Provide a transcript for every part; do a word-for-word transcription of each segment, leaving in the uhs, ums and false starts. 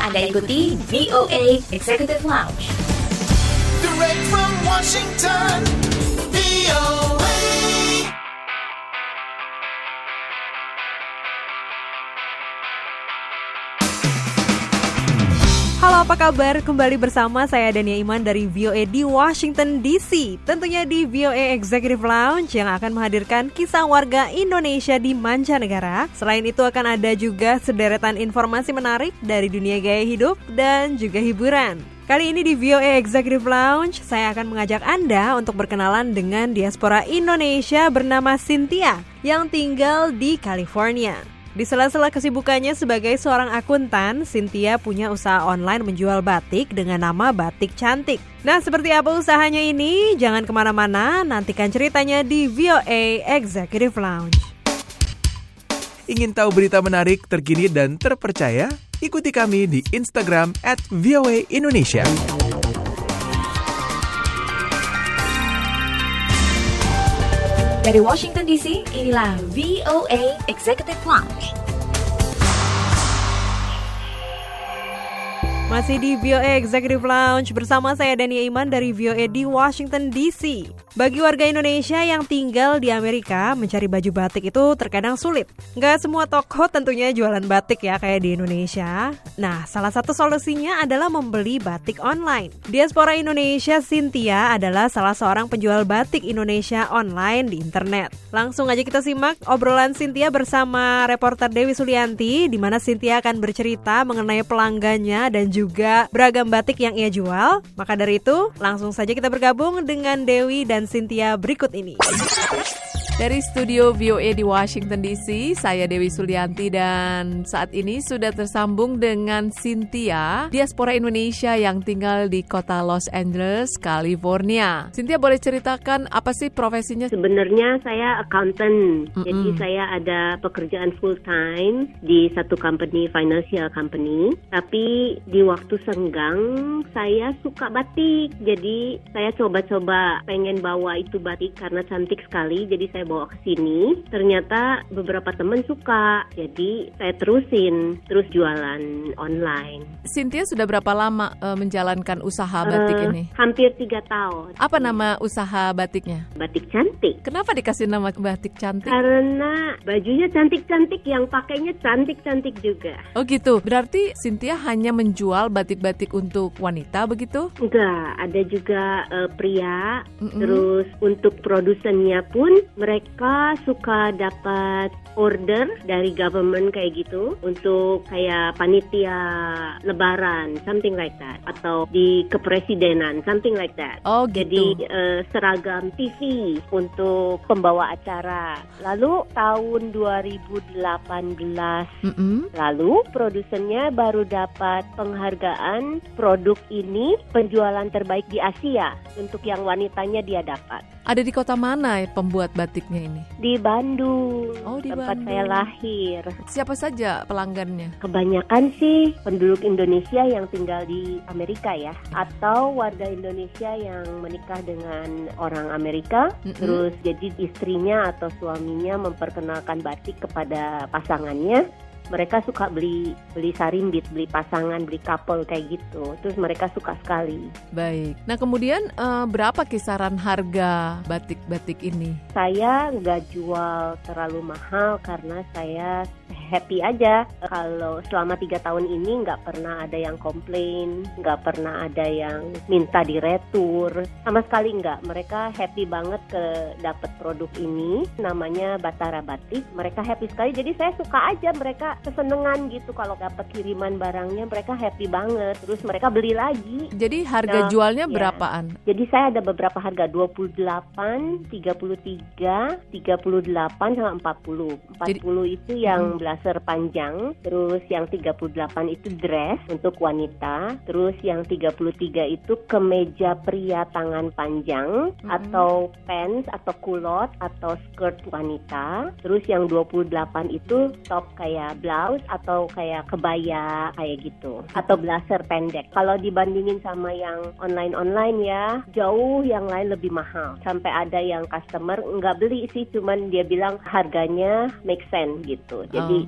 Anda ikuti V O A Executive Lounge. Direct from Washington, V O A. Halo, apa kabar? Kembali bersama saya Dania Iman dari V O A di Washington D C. Tentunya di V O A Executive Lounge yang akan menghadirkan kisah warga Indonesia di mancanegara. Selain itu akan ada juga sederetan informasi menarik dari dunia gaya hidup dan juga hiburan. Kali ini di V O A Executive Lounge, saya akan mengajak Anda untuk berkenalan dengan diaspora Indonesia bernama Cynthia yang tinggal di California. Di sela-sela kesibukannya sebagai seorang akuntan, Cynthia punya usaha online menjual batik dengan nama Batik Cantik. Nah, seperti apa usahanya ini? Jangan kemana-mana, nantikan ceritanya di V O A Executive Lounge. Ingin tahu berita menarik, terkini, dan terpercaya? Ikuti kami di Instagram at V O A Indonesia. Dari Washington D C, inilah V O A Executive Lounge. Masih di V O A Executive Lounge bersama saya Dania Iman dari V O A di Washington D C. Bagi warga Indonesia yang tinggal di Amerika, mencari baju batik itu terkadang sulit. Nggak semua toko tentunya jualan batik ya kayak di Indonesia. Nah, salah satu solusinya adalah membeli batik online. Diaspora Indonesia Cynthia adalah salah seorang penjual batik Indonesia online di internet. Langsung aja kita simak obrolan Cynthia bersama reporter Dewi Sulianti, di mana Cynthia akan bercerita mengenai pelanggannya dan juga beragam batik yang ia jual. Maka dari itu, langsung saja kita bergabung dengan Dewi dan Cynthia berikut ini. Dari studio V O A di Washington D C, saya Dewi Sulianti dan saat ini sudah tersambung dengan Cynthia, diaspora Indonesia yang tinggal di kota Los Angeles, California. Cynthia, boleh ceritakan apa sih profesinya? Sebenarnya saya accountant, Mm-mm. jadi saya ada pekerjaan full time di satu company, financial company. Tapi di waktu senggang saya suka batik, jadi saya coba-coba pengen bawa itu batik karena cantik sekali, jadi saya bawa ke sini. Ternyata beberapa teman suka, jadi saya terusin terus jualan online. Cynthia sudah berapa lama uh, menjalankan usaha batik Uh, ini? Hampir tiga tahun. Apa nama usaha batiknya? Batik Cantik. Kenapa dikasih nama Batik Cantik? Karena bajunya cantik-cantik, yang pakainya cantik-cantik juga. Oh gitu, berarti Cynthia hanya menjual batik-batik untuk wanita begitu? Enggak, ada juga uh, pria. Mm-mm. Terus untuk produsennya pun mereka suka dapat order dari government kayak gitu untuk kayak panitia lebaran, something like that, atau di kepresidenan, something like that. Oh gitu. Jadi uh, seragam T V untuk pembawa acara. Lalu tahun dua ribu delapan belas Mm-mm. lalu produsennya baru dapat penghargaan produk ini penjualan terbaik di Asia. Untuk yang wanitanya dia dapat. Ada di kota mana ya pembuat batiknya ini? Di Bandung, Oh, di tempat Bandung. saya lahir. Siapa saja pelanggannya? Kebanyakan sih penduduk Indonesia yang tinggal di Amerika ya, atau warga Indonesia yang menikah dengan orang Amerika. Mm-mm. Terus jadi istrinya atau suaminya memperkenalkan batik kepada pasangannya. Mereka suka beli beli sarimbit, beli pasangan, beli couple kayak gitu. Terus mereka suka sekali. Baik. Nah kemudian eh, berapa kisaran harga batik-batik ini? Saya nggak jual terlalu mahal karena saya happy aja. Kalau selama tiga tahun ini nggak pernah ada yang komplain, nggak pernah ada yang minta diretur, sama sekali nggak. Mereka happy banget ke dapat produk ini, namanya Batara Batik. Mereka happy sekali. Jadi saya suka aja mereka kesenengan gitu kalau dapat kiriman barangnya, mereka happy banget. Terus mereka beli lagi. Jadi harga Nah, jualnya ya. berapaan? Jadi saya ada beberapa harga, dua puluh delapan, tiga puluh tiga, tiga puluh delapan sama empat puluh. empat puluh Jadi, itu yang hmm. blazer panjang, terus yang tiga puluh delapan itu dress untuk wanita, terus yang tiga puluh tiga itu kemeja pria tangan panjang, Hmm. atau pants atau kulot atau skirt wanita. Terus yang dua puluh delapan itu top kayak blouse atau kayak kebaya kayak gitu, atau blazer pendek. Kalau dibandingin sama yang online-online ya, jauh yang lain lebih mahal. Sampai ada yang customer nggak beli sih, cuman dia bilang harganya make sense gitu. Jadi Oh.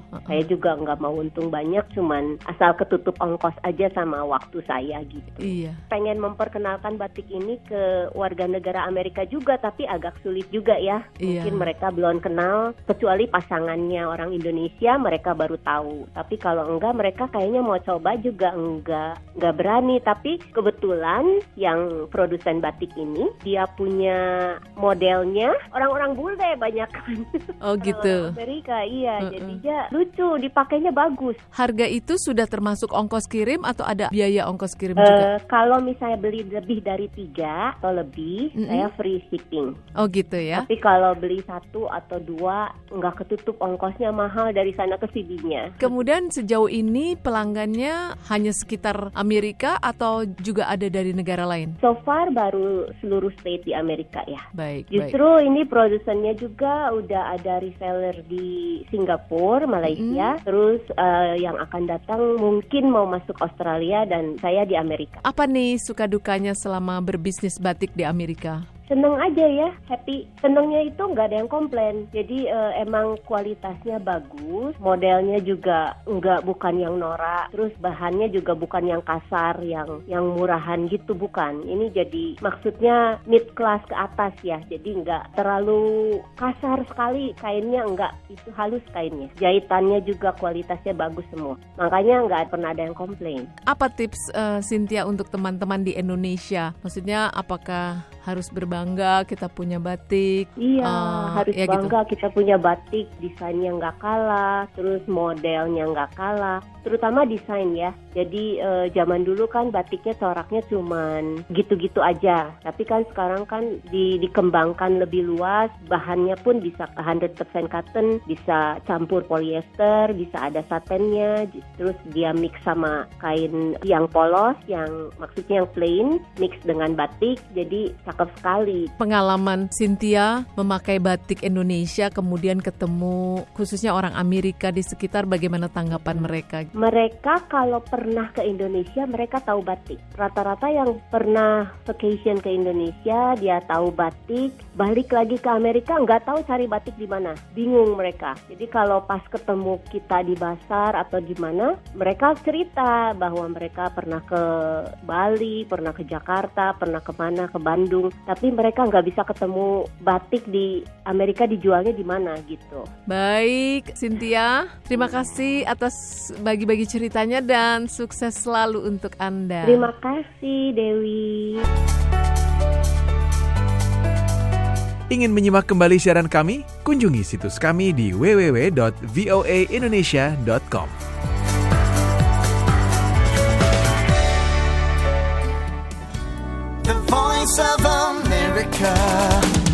Uh-uh. Saya juga nggak mau untung banyak, cuman asal ketutup ongkos aja sama waktu saya gitu. Iya. Pengen memperkenalkan batik ini ke warga negara Amerika juga, tapi agak sulit juga ya. Iya. Mungkin mereka belum kenal, kecuali pasangannya orang Indonesia, mereka baru tahu. Tapi kalau enggak, mereka kayaknya mau coba juga enggak, enggak berani. Tapi kebetulan yang produsen batik ini, dia punya modelnya orang-orang bule banyak kan. Oh gitu. Orang Amerika, iya. Uh-uh. Jadinya lucu, dipakainya bagus. Harga itu sudah termasuk ongkos kirim atau ada biaya ongkos kirim juga? Uh, kalau misalnya beli lebih dari tiga atau lebih, Mm-mm. saya free shipping. Oh gitu ya. Tapi kalau beli satu atau dua, nggak ketutup ongkosnya, mahal dari sana ke sininya. Kemudian sejauh ini pelanggannya hanya sekitar Amerika atau juga ada dari negara lain? So far baru seluruh state di Amerika ya. Baik, baik. Justru ini produsennya juga udah ada reseller di Singapura, Malaysia. Terus uh, yang akan datang mungkin mau masuk Australia dan saya di Amerika. Apa nih suka dukanya selama berbisnis batik di Amerika? Seneng aja ya, happy. Senengnya itu nggak ada yang komplain. Jadi uh, emang kualitasnya bagus, modelnya juga nggak bukan yang norak, terus bahannya juga bukan yang kasar, yang yang murahan gitu, bukan. Ini jadi maksudnya mid class ke atas ya. Jadi nggak terlalu kasar sekali kainnya, nggak, itu halus kainnya. Jahitannya juga kualitasnya bagus semua. Makanya nggak pernah ada yang komplain. Apa tips uh, Cynthia untuk teman-teman di Indonesia? Maksudnya apakah harus berbangga kita punya batik? Iya, uh, harus ya bangga gitu. kita punya batik, desainnya nggak kalah, terus modelnya nggak kalah, terutama desain ya. Jadi eh, zaman dulu kan batiknya coraknya cuman gitu-gitu aja, tapi kan sekarang kan di, dikembangkan lebih luas, bahannya pun bisa one hundred percent cotton, bisa campur polyester, bisa ada satennya, terus dia mix sama kain yang polos, yang maksudnya yang plain, mix dengan batik, jadi cakep sekali. Pengalaman Cynthia memakai batik Indonesia kemudian ketemu khususnya orang Amerika di sekitar, bagaimana tanggapan mereka? Mereka kalau pernah ke Indonesia, mereka tahu batik. Rata-rata yang pernah vacation ke Indonesia, dia tahu batik. Balik lagi ke Amerika, nggak tahu cari batik di mana. Bingung mereka. Jadi kalau pas ketemu kita di pasar atau di mana, mereka cerita bahwa mereka pernah ke Bali, pernah ke Jakarta, pernah kemana, ke Bandung. Tapi mereka nggak bisa ketemu batik di Amerika dijualnya di mana gitu. Baik, Cynthia, terima kasih atas bagi-bagi ceritanya dan sukses selalu untuk Anda. Terima kasih, Dewi. Ingin menyimak kembali siaran kami? Kunjungi situs kami di w w w dot voa indonesia dot com. The Voice of America.